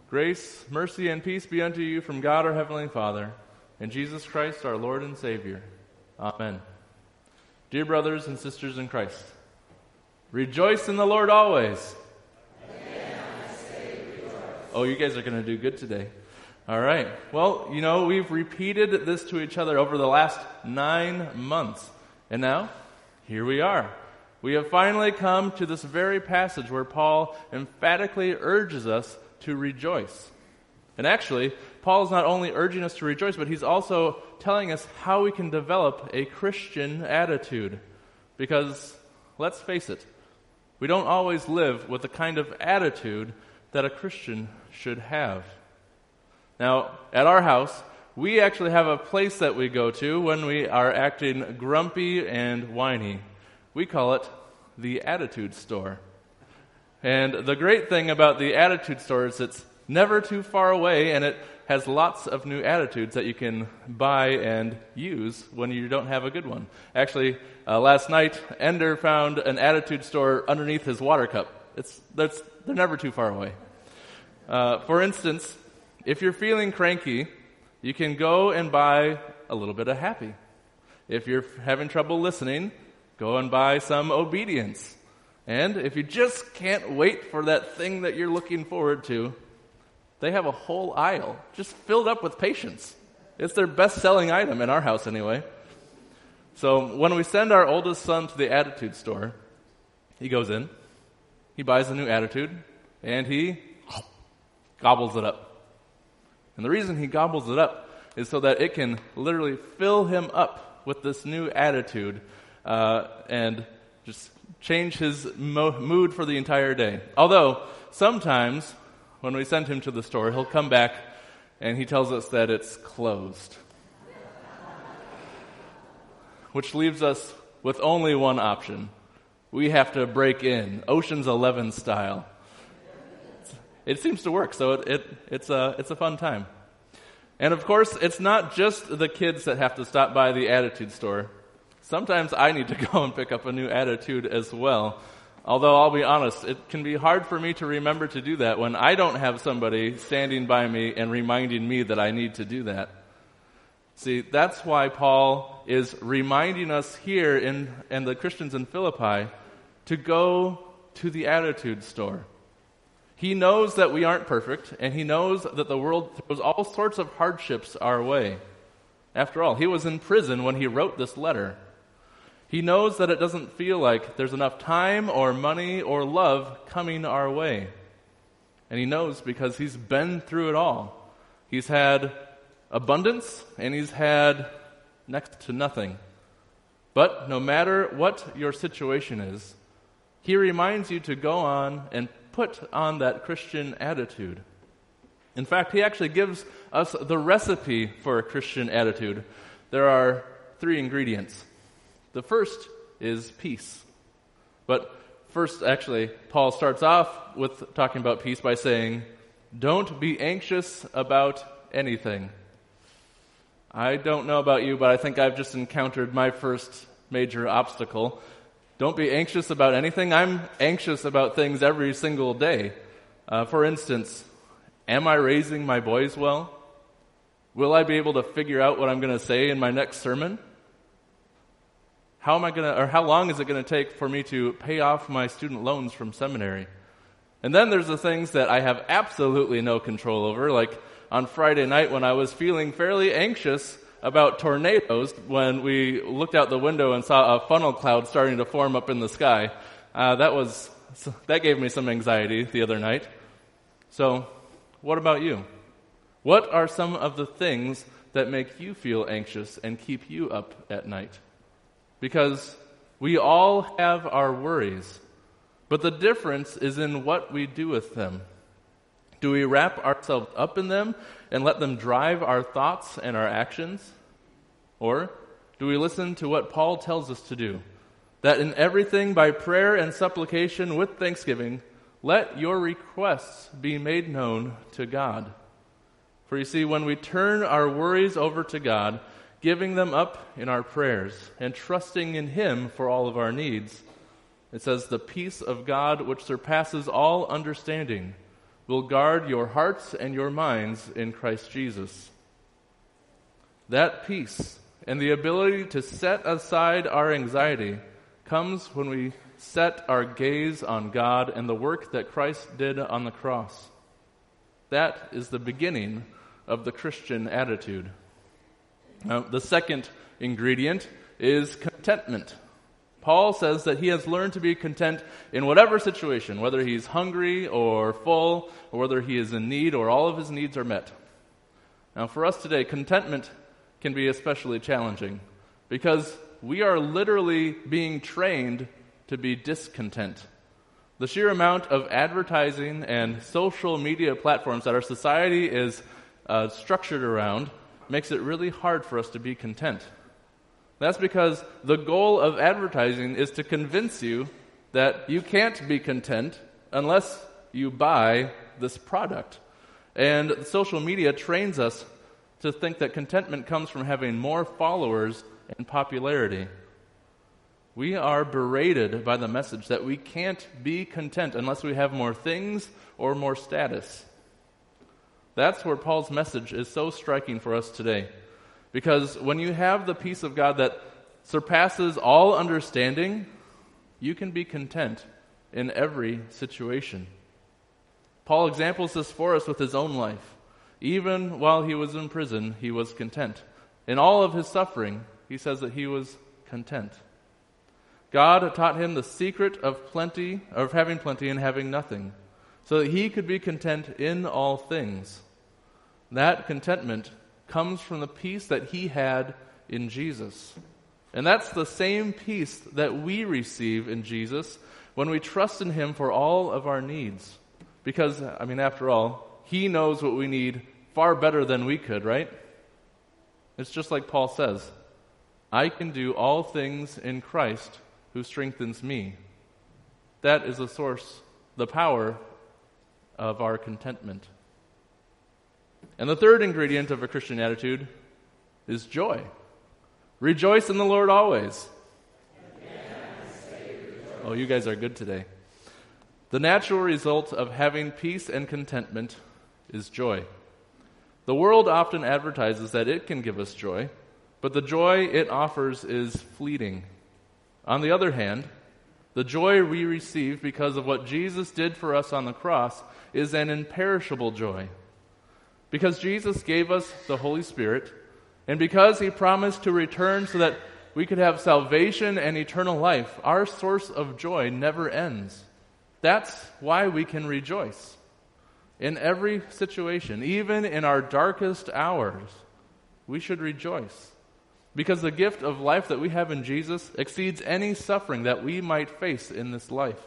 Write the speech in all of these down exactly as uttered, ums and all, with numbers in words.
Grace, mercy, and peace be unto you from God our Heavenly Father, and Jesus Christ our Lord and Savior. Amen. Dear brothers and sisters in Christ, rejoice in the Lord always. Again, I say rejoice. Oh, you guys are going to do good today. All right. Well, you know, we've repeated this to each other over the last nine months. And now, here we are. We have finally come to this very passage where Paul emphatically urges us to rejoice. And actually, Paul is not only urging us to rejoice, but he's also telling us how we can develop a Christian attitude. Because, let's face it, we don't always live with the kind of attitude that a Christian should have. Now, at our house, we actually have a place that we go to when we are acting grumpy and whiny. We call it the Attitude Store. And the great thing about the Attitude Store is it's never too far away, and it has lots of new attitudes that you can buy and use when you don't have a good one. Actually, uh, last night, Ender found an Attitude Store underneath his water cup. It's that's, they're never too far away. Uh, for instance, if you're feeling cranky, you can go and buy a little bit of happy. If you're having trouble listening, go and buy some obedience. And if you just can't wait for that thing that you're looking forward to, they have a whole aisle just filled up with patience. It's their best-selling item in our house anyway. So when we send our oldest son to the Attitude Store, he goes in, he buys a new attitude, and he gobbles it up. And the reason he gobbles it up is so that it can literally fill him up with this new attitude uh, and just change his mo- mood for the entire day. Although, sometimes, when we send him to the store, he'll come back and he tells us that it's closed. Which leaves us with only one option. We have to break in, Ocean's Eleven style. It seems to work, so it, it it's a it's a fun time. And of course, it's not just the kids that have to stop by the Attitude Store. Sometimes I need to go and pick up a new attitude as well. Although I'll be honest, it can be hard for me to remember to do that when I don't have somebody standing by me and reminding me that I need to do that. See, that's why Paul is reminding us here in, and the Christians in Philippi to go to the Attitude Store. He knows that we aren't perfect, and he knows that the world throws all sorts of hardships our way. After all, he was in prison when he wrote this letter. He knows that it doesn't feel like there's enough time or money or love coming our way. And he knows because he's been through it all. He's had abundance and he's had next to nothing. But no matter what your situation is, he reminds you to go on and put on that Christian attitude. In fact, he actually gives us the recipe for a Christian attitude. There are three ingredients. The first is peace. But first, actually, Paul starts off with talking about peace by saying, don't be anxious about anything. I don't know about you, but I think I've just encountered my first major obstacle. Don't be anxious about anything. I'm anxious about things every single day. Uh, for instance, am I raising my boys well? Will I be able to figure out what I'm going to say in my next sermon? How am I going to, or how long is it going to take for me to pay off my student loans from seminary? And then there's the things that I have absolutely no control over, like on Friday night when I was feeling fairly anxious about tornadoes when we looked out the window and saw a funnel cloud starting to form up in the sky. Uh, that was, that gave me some anxiety the other night. So, what about you? What are some of the things that make you feel anxious and keep you up at night? Because we all have our worries, but the difference is in what we do with them. Do we wrap ourselves up in them and let them drive our thoughts and our actions? Or do we listen to what Paul tells us to do? That in everything by prayer and supplication with thanksgiving, let your requests be made known to God. For you see, when we turn our worries over to God, giving them up in our prayers and trusting in Him for all of our needs, it says, the peace of God which surpasses all understanding will guard your hearts and your minds in Christ Jesus. That peace and the ability to set aside our anxiety comes when we set our gaze on God and the work that Christ did on the cross. That is the beginning of the Christian attitude. Now, the second ingredient is contentment. Paul says that he has learned to be content in whatever situation, whether he's hungry or full, or whether he is in need or all of his needs are met. Now, for us today, contentment can be especially challenging because we are literally being trained to be discontent. The sheer amount of advertising and social media platforms that our society is uh, structured around makes it really hard for us to be content. That's because the goal of advertising is to convince you that you can't be content unless you buy this product. And social media trains us to think that contentment comes from having more followers and popularity. We are berated by the message that we can't be content unless we have more things or more status. That's where Paul's message is so striking for us today. Because when you have the peace of God that surpasses all understanding, you can be content in every situation. Paul examples this for us with his own life. Even while he was in prison, he was content. In all of his suffering, he says that he was content. God taught him the secret of plenty, of having plenty and having nothing, so that he could be content in all things. That contentment comes from the peace that he had in Jesus. And that's the same peace that we receive in Jesus when we trust in him for all of our needs. Because, I mean, after all, he knows what we need far better than we could, right? It's just like Paul says, I can do all things in Christ who strengthens me. That is the source, the power of our contentment. And the third ingredient of a Christian attitude is joy. Rejoice in the Lord always. Oh, you guys are good today. The natural result of having peace and contentment is joy. The world often advertises that it can give us joy, but the joy it offers is fleeting. On the other hand, the joy we receive because of what Jesus did for us on the cross is an imperishable joy. Because Jesus gave us the Holy Spirit, and because he promised to return so that we could have salvation and eternal life, our source of joy never ends. That's why we can rejoice. In every situation, even in our darkest hours, we should rejoice. Because the gift of life that we have in Jesus exceeds any suffering that we might face in this life.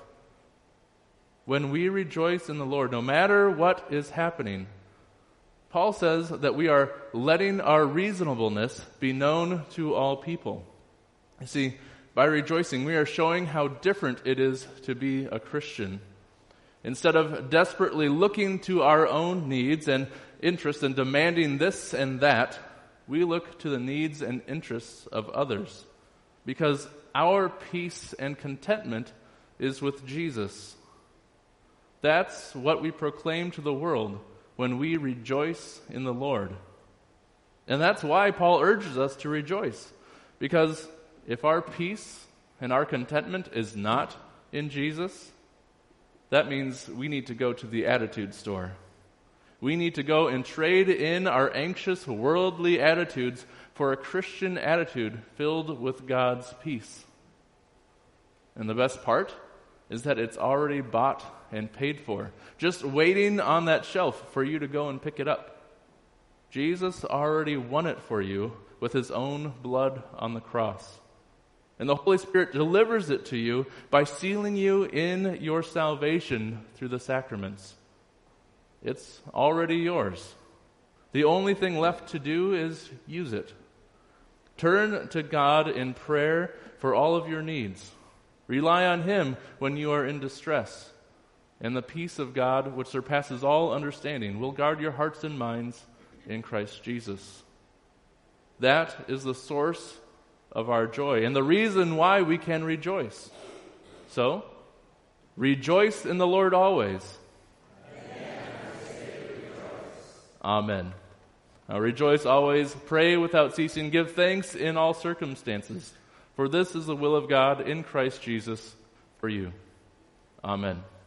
When we rejoice in the Lord, no matter what is happening, Paul says that we are letting our reasonableness be known to all people. You see, by rejoicing, we are showing how different it is to be a Christian. Instead of desperately looking to our own needs and interests and demanding this and that, we look to the needs and interests of others. Because our peace and contentment is with Jesus. That's what we proclaim to the world when we rejoice in the Lord. And that's why Paul urges us to rejoice. Because if our peace and our contentment is not in Jesus, that means we need to go to the attitude store. We need to go and trade in our anxious, worldly attitudes for a Christian attitude filled with God's peace. And the best part is that it's already bought and paid for, just waiting on that shelf for you to go and pick it up. Jesus already won it for you with his own blood on the cross. And the Holy Spirit delivers it to you by sealing you in your salvation through the sacraments. It's already yours. The only thing left to do is use it. Turn to God in prayer for all of your needs. Rely on him when you are in distress. And the peace of God, which surpasses all understanding, will guard your hearts and minds in Christ Jesus. That is the source of our joy and the reason why we can rejoice. So, rejoice in the Lord always. Amen. Now rejoice always, pray without ceasing, give thanks in all circumstances, for this is the will of God in Christ Jesus for you. Amen.